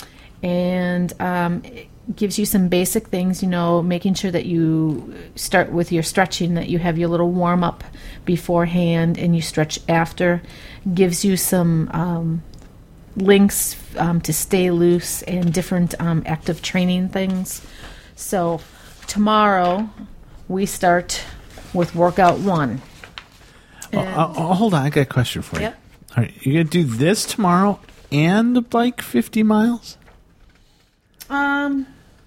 Speaker 1: and um, it gives you some basic things, you know, making sure that you start with your stretching, that you have your little warm up beforehand and you stretch after. Gives you some um, links um, to stay loose and different um, active training things. So tomorrow we start with workout one.
Speaker 3: Oh, oh, oh, hold on, I got a question for you.
Speaker 1: Yep.
Speaker 3: All right, you're going to do this tomorrow and the bike fifty miles?
Speaker 1: Um,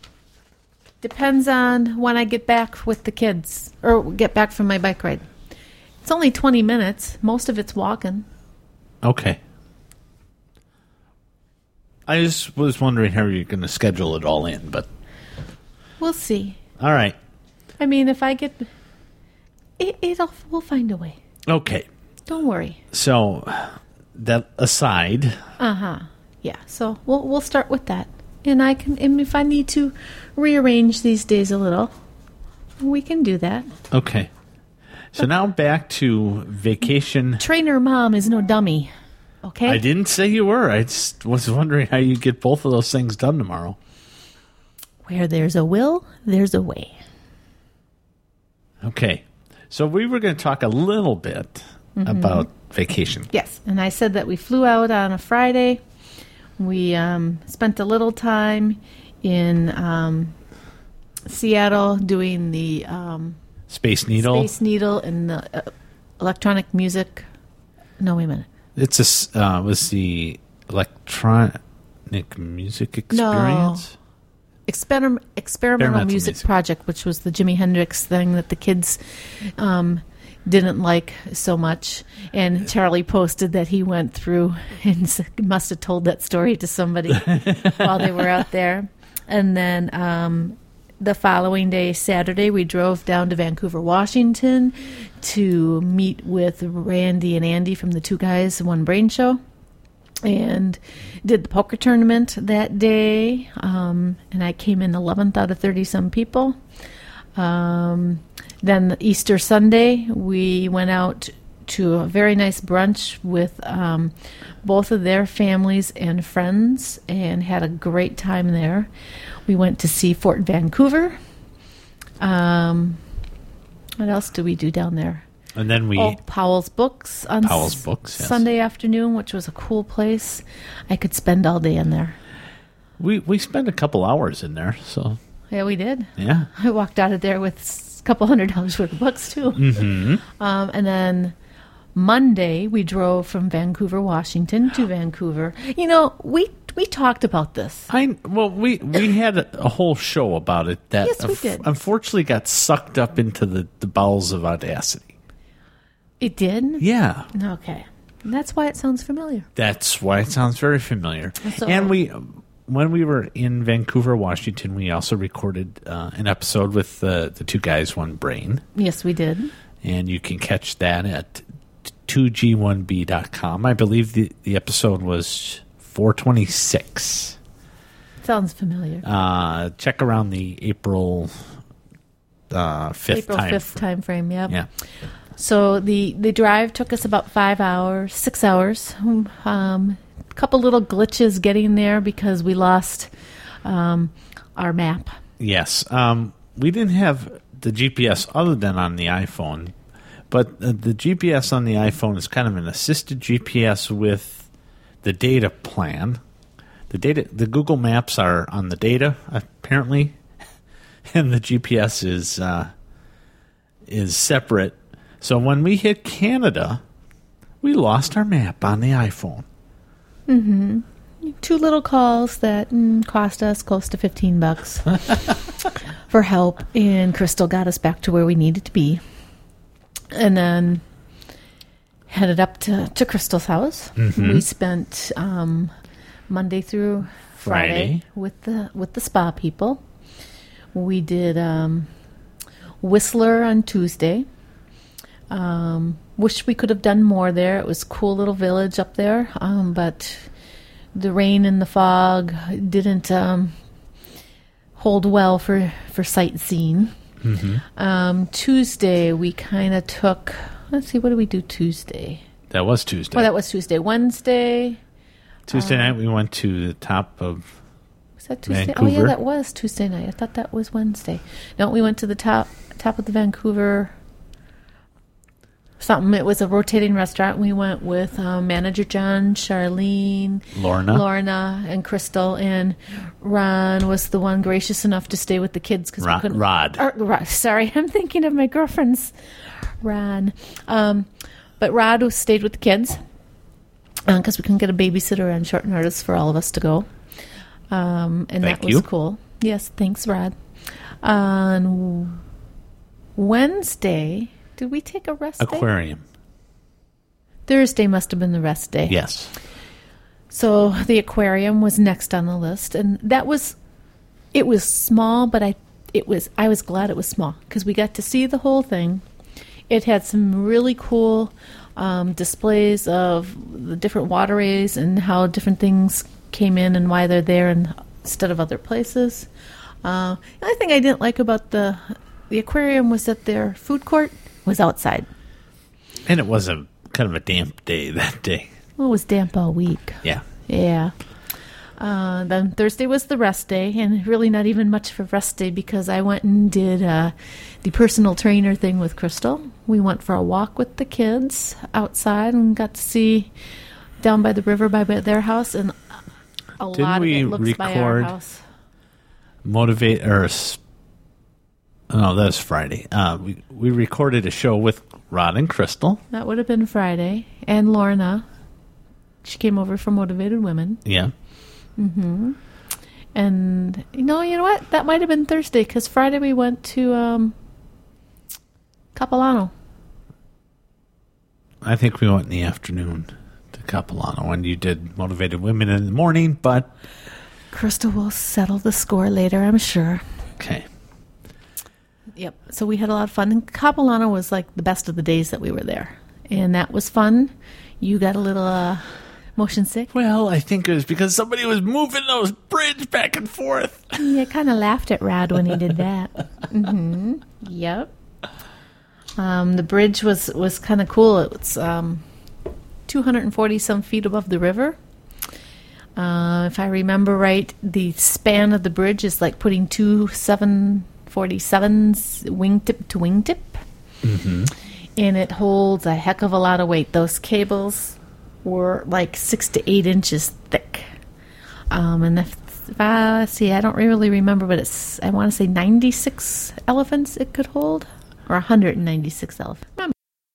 Speaker 1: depends on when I get back with the kids or get back from my bike ride. It's only twenty minutes. Most of it's walking.
Speaker 3: Okay. I just was wondering how you're going to schedule it all in, but
Speaker 1: We'll see.
Speaker 3: all right.
Speaker 1: I mean, if I get it, it'll we'll find a way.
Speaker 3: Okay.
Speaker 1: Don't worry.
Speaker 3: So, that aside,
Speaker 1: Uh huh. Yeah. So we'll we'll start with that, and I can. And if I need to rearrange these days a little, we can do that.
Speaker 3: okay. So now back to vacation.
Speaker 1: Trainer mom is no dummy. Okay.
Speaker 3: I didn't say you were. I just was wondering how you get both of those things done tomorrow.
Speaker 1: Where there's a will, there's a way.
Speaker 3: Okay. So we were going to talk a little bit about vacation.
Speaker 1: Yes, and I said that we flew out on a Friday. We um, spent a little time in um, Seattle doing the um,
Speaker 3: Space Needle.
Speaker 1: Space Needle and the uh, electronic music. No, wait a minute.
Speaker 3: It's a s- uh, was the electronic music experience.
Speaker 1: Experim- experimental
Speaker 3: Experimental
Speaker 1: music,
Speaker 3: music.
Speaker 1: project, which was the Jimi Hendrix thing that the kids um, didn't like so much. And Charlie posted that he went through and s- must have told that story to somebody while they were out there. And then um, the following day, Saturday, we drove down to Vancouver, Washington to meet with Randy and Andy from the Two Guys, One Brain Show. And did the poker tournament that day. Um, and I came in eleventh out of thirty-some people. Um, then Easter Sunday, we went out to a very nice brunch with um, both of their families and friends and had a great time there. We went to see Fort Vancouver. Um, what else did we do down there?
Speaker 3: And then we...
Speaker 1: Oh, Powell's Books on
Speaker 3: Powell's
Speaker 1: s-
Speaker 3: Books, yes.
Speaker 1: Sunday afternoon, which was a cool place. I could spend all day in there.
Speaker 3: We, we spent a couple hours in there, so...
Speaker 1: Yeah, we did.
Speaker 3: Yeah.
Speaker 1: I walked out of there with a couple hundred dollars worth of books, too.
Speaker 3: Mm-hmm.
Speaker 1: Um, and then Monday, we drove from Vancouver, Washington to Vancouver. You know, we we talked about this.
Speaker 3: I well, we we had a, a whole show about it that
Speaker 1: Yes, we
Speaker 3: unf-
Speaker 1: did.
Speaker 3: unfortunately got sucked up into the, the bowels of Audacity.
Speaker 1: It did?
Speaker 3: Yeah,
Speaker 1: Okay. That's why it sounds familiar.
Speaker 3: that's why it sounds very familiar.
Speaker 1: So-
Speaker 3: and we, when we were in Vancouver, Washington, we also recorded uh, an episode with uh, the Two Guys, One Brain,
Speaker 1: Yes, we did.
Speaker 3: and you can catch that at two G one B dot com. I believe the the episode was four twenty-six.
Speaker 1: Sounds familiar.
Speaker 3: Uh, check around the April uh, fifth
Speaker 1: April
Speaker 3: time.
Speaker 1: fifth time frame, yep.
Speaker 3: Yeah.
Speaker 1: So the, the drive took us about five hours, six hours. Um, a couple little glitches getting there because we lost um, our map.
Speaker 3: Yes. Um, we didn't have the G P S other than on the iPhone, but uh, the G P S on the iPhone is kind of an assisted G P S with the data plan. The data, the Google Maps are on the data apparently, and the G P S is uh, is separate. So when we hit Canada, we lost our map on the iPhone.
Speaker 1: Two little calls that mm, cost us close to fifteen bucks for help, and Crystal got us back to where we needed to be. And then headed up to, to Crystal's house. We spent um, Monday through Friday,
Speaker 3: Friday.
Speaker 1: with the with the spa people. We did um, Whistler on Tuesday. Um, wish we could have done more there. It was a cool little village up there, um, but the rain and the fog didn't um, hold well for, for sightseeing. Um, Tuesday, we kind of took, let's see, what did we do Tuesday?
Speaker 3: That was Tuesday.
Speaker 1: Oh, that was Tuesday. Wednesday,
Speaker 3: Tuesday night we went to the top of
Speaker 1: was that Tuesday? Oh, yeah,
Speaker 3: Vancouver.
Speaker 1: that was Tuesday night. I thought that was Wednesday. No, we went to the top top of the Vancouver something. It was a rotating restaurant. We went with um, manager John, Charlene,
Speaker 3: Lorna.
Speaker 1: Lorna, and Crystal, and Ron was the one gracious enough to stay with the kids because
Speaker 3: Ro-
Speaker 1: we couldn't.
Speaker 3: Rod.
Speaker 1: Or, Rod. Sorry, I'm thinking of my girlfriend's Ron. Um, but Rod was stayed with the kids because we couldn't get a babysitter on short notice for all of us to go. Um, and
Speaker 3: Thank
Speaker 1: that was
Speaker 3: you.
Speaker 1: cool. Yes, thanks, Rod. On Wednesday, did we take a rest day?
Speaker 3: Aquarium.
Speaker 1: Thursday must have been the rest day.
Speaker 3: Yes.
Speaker 1: So the aquarium was next on the list, and that was, it was small, but I, it was, I was glad it was small because we got to see the whole thing. It had some really cool um, displays of the different waterways and how different things came in and why they're there and, instead of other places. Uh, the only thing I didn't like about the the aquarium was that their food court was outside.
Speaker 3: And it was a kind of a damp day that day.
Speaker 1: Well, it was damp all week.
Speaker 3: Yeah.
Speaker 1: Yeah. Uh, then Thursday was the rest day, and really not even much of a rest day because I went and did uh, the personal trainer thing with Crystal. We went for a walk with the kids outside and got to see down by the river by their house, and a
Speaker 3: Didn't
Speaker 1: lot of
Speaker 3: we
Speaker 1: it looks by our
Speaker 3: record-
Speaker 1: house.
Speaker 3: Motivate or s- no, that was Friday. Uh, we we recorded a show with Rod and Crystal.
Speaker 1: That would have been Friday, and Lorna. She came over for Motivated Women.
Speaker 3: Yeah.
Speaker 1: And you know, you know what? That might have been Thursday because Friday we went to um, Capilano.
Speaker 3: I think we went in the afternoon to Capilano, and you did Motivated Women in the morning, but...
Speaker 1: Crystal will settle the score later, I'm sure.
Speaker 3: Okay.
Speaker 1: Yep. So we had a lot of fun. And Capilano was like the best of the days that we were there. And that was fun. You got a little uh, motion sick.
Speaker 3: Well, I think it was because somebody was moving those bridge back and forth.
Speaker 1: Yeah, I kind of laughed at Rod when he did that. Mm-hmm. Yep. Um, the bridge was, was kind of cool. It was um, two hundred forty some feet above the river. Uh, if I remember right, the span of the bridge is like putting two seven forty-sevens wingtip to wingtip.
Speaker 3: Mm-hmm.
Speaker 1: And it holds a heck of a lot of weight. Those cables were like six to eight inches thick. Um, and if, if I see, I don't really remember, but it's, I want to say ninety-six elephants it could hold, or one hundred ninety-six elephants. Remember.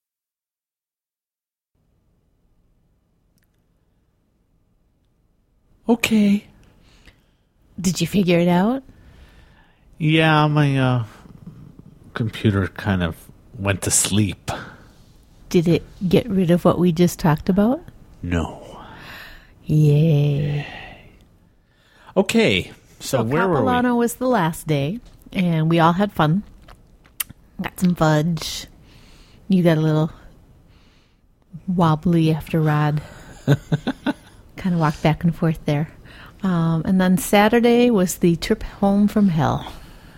Speaker 3: Okay.
Speaker 1: Did you figure it out?
Speaker 3: Yeah, my uh, computer kind of went to sleep.
Speaker 1: Did it get rid of what we just talked about?
Speaker 3: No.
Speaker 1: Yay.
Speaker 3: Okay, so,
Speaker 1: So
Speaker 3: where were
Speaker 1: Capilano
Speaker 3: we?
Speaker 1: was the last day, and we all had fun. Got some fudge. You got a little wobbly after Rod. Kind of walked back and forth there. Um, and then Saturday was the trip home from hell.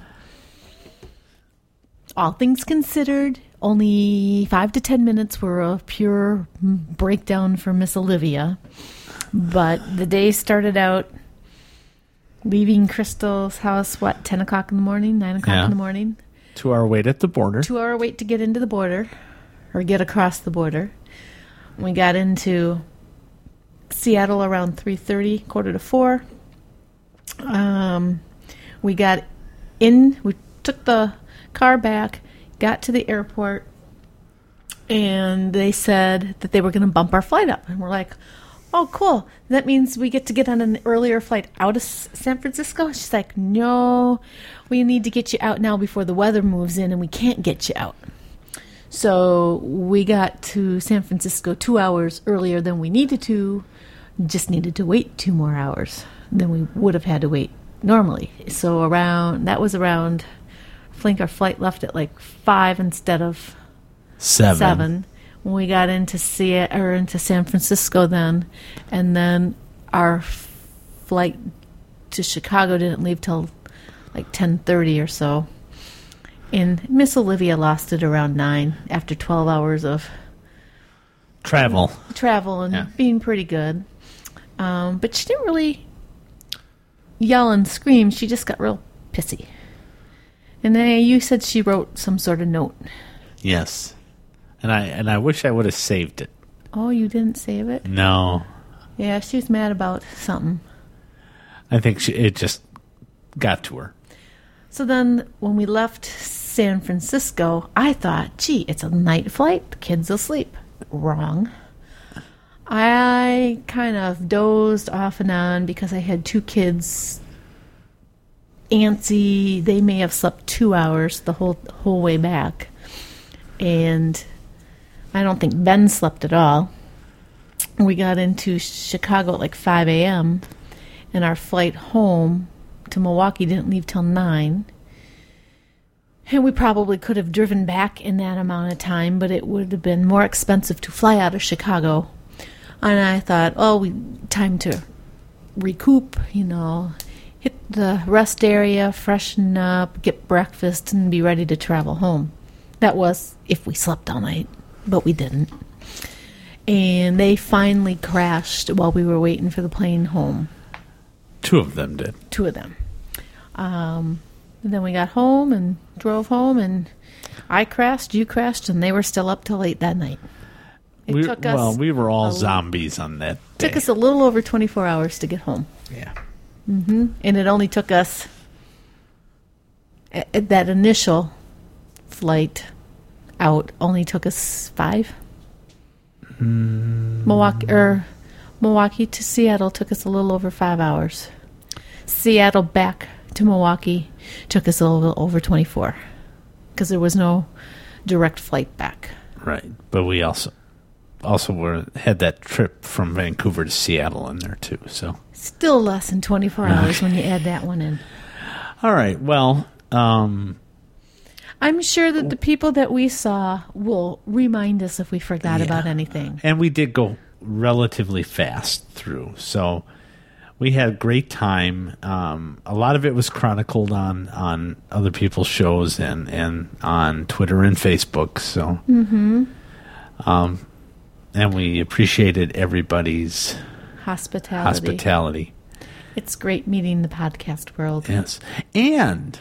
Speaker 1: All things considered, only five to ten minutes were a pure breakdown for Miss Olivia. But the day started out leaving Crystal's house, what, ten o'clock in the morning, nine o'clock
Speaker 3: Yeah.
Speaker 1: in the morning?
Speaker 3: Two hour wait at the border.
Speaker 1: Two hour wait to get into the border, or get across the border. We got into Seattle around three thirty, quarter to four. Um, we got in, we took the car back, got to the airport, and they said that they were going to bump our flight up. And we're like, oh, cool. That means we get to get on an earlier flight out of S- San Francisco? She's like, no, we need to get you out now before the weather moves in, and we can't get you out. So we got to San Francisco two hours earlier than we needed to, just needed to wait two more hours than we would have had to wait normally. So around, that was around, I think our flight left at like five instead of
Speaker 3: Seven.
Speaker 1: seven. When we got into Se- or into San Francisco then, and then our f- flight to Chicago didn't leave till like ten thirty or so. And Miss Olivia lost it around nine after twelve hours of
Speaker 3: Travel.
Speaker 1: travel and
Speaker 3: Yeah.
Speaker 1: being pretty good. Um, but she didn't really yell and scream. She just got real pissy. And then you said she wrote some sort of note.
Speaker 3: Yes. And I and I wish I would have saved it.
Speaker 1: Oh, you didn't save it?
Speaker 3: No.
Speaker 1: Yeah, she was mad about something.
Speaker 3: I think she, it just got to her.
Speaker 1: So then when we left San Francisco, I thought, gee, it's a night flight. The kids will sleep. Wrong. I kind of dozed off and on because I had two kids antsy. They may have slept two hours the whole whole way back. And I don't think Ben slept at all. We got into Chicago at like five a.m. and our flight home to Milwaukee didn't leave till nine. And we probably could have driven back in that amount of time, but it would have been more expensive to fly out of Chicago. And I thought, oh, we time to recoup, you know, hit the rest area, freshen up, get breakfast, and be ready to travel home. That was if we slept all night, but we didn't. And they finally crashed while we were waiting for the plane home.
Speaker 3: Two of them did.
Speaker 1: Two of them. Um, and then we got home and drove home, and I crashed, you crashed, and they were still up till late that night. It
Speaker 3: We,
Speaker 1: took us
Speaker 3: well, we were all
Speaker 1: a-
Speaker 3: zombies on that day.
Speaker 1: took us a little over twenty-four hours to get home.
Speaker 3: yeah.
Speaker 1: And it only took us, at that initial flight out, only took us five.
Speaker 3: Mm.
Speaker 1: Milwaukee, or Milwaukee to Seattle took us a little over five hours. Seattle back to Milwaukee took us a little over twenty-four because there was no direct flight back.
Speaker 3: Right. But we also also were had that trip from Vancouver to Seattle in there too. So
Speaker 1: Still less than twenty-four hours when you add that one in.
Speaker 3: all right, well, um,
Speaker 1: I'm sure that the people that we saw will remind us if we forgot
Speaker 3: Yeah.
Speaker 1: about anything.
Speaker 3: and we did go relatively fast through, so we had a great time. Um, a lot of it was chronicled on, on other people's shows and, and on Twitter and Facebook. So, mm-hmm. um, and we appreciated everybody's
Speaker 1: Hospitality.
Speaker 3: hospitality.
Speaker 1: It's great meeting the podcast world.
Speaker 3: Yes, and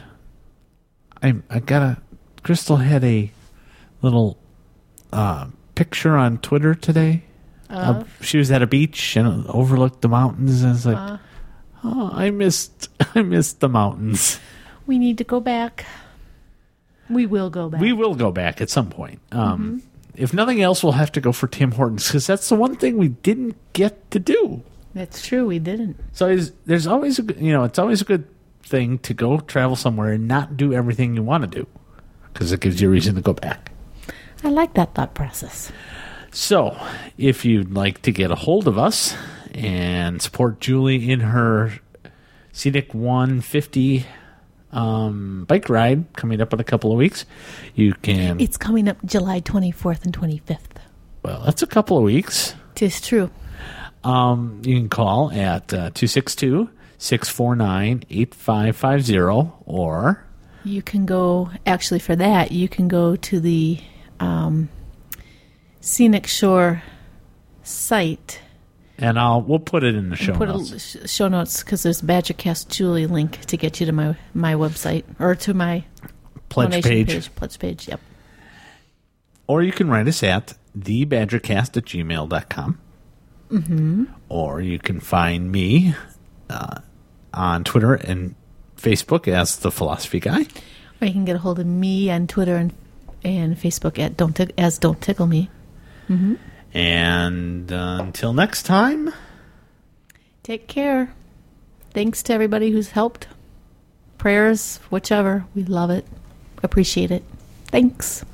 Speaker 3: I I got a Crystal had a little uh, picture on Twitter today. Uh, she was at a beach and overlooked the mountains, and it's like,
Speaker 1: Uh.
Speaker 3: oh, I missed, I missed the mountains.
Speaker 1: We need to go back. We will go back.
Speaker 3: We will go back at some point. Um, If nothing else, we'll have to go for Tim Hortons because that's the one thing we didn't get to do.
Speaker 1: That's true. We didn't.
Speaker 3: So is, there's always a good, you know, it's always a good thing to go travel somewhere and not do everything you want to do because it gives you a reason to go back.
Speaker 1: I like that thought process.
Speaker 3: So, if you'd like to get a hold of us and support Julie in her Scenic one fifty um, bike ride coming up in a couple of weeks, you can.
Speaker 1: It's coming up July twenty-fourth and twenty-fifth.
Speaker 3: Well, that's a couple of weeks.
Speaker 1: Tis true.
Speaker 3: Um, you can call at uh, two six two, six four nine, eight five five zero or.
Speaker 1: You can go, actually, for that, you can go to the um, Scenic Shore site.
Speaker 3: And I'll we'll put it in the show
Speaker 1: Put
Speaker 3: notes.
Speaker 1: a sh- show notes because there's BadgerCast Julie link to get you to my my website or to my
Speaker 3: Pledge
Speaker 1: donation
Speaker 3: page.
Speaker 1: Pledge page. Yep.
Speaker 3: Or you can write us at the badgercast at gmail dot com. Mm-hmm. Or you can find me uh, on Twitter and Facebook as the Philosophy Guy.
Speaker 1: Or you can get a hold of me on Twitter and and Facebook at don't Tic- as Don't Tickle Me.
Speaker 3: And uh, until next time,
Speaker 1: Take care. Thanks to everybody who's helped. Prayers, whichever. We love it. Appreciate it. Thanks.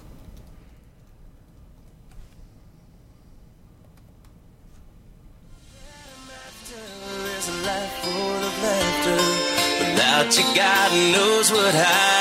Speaker 5: There's a life full of laughter. Without you, God knows what I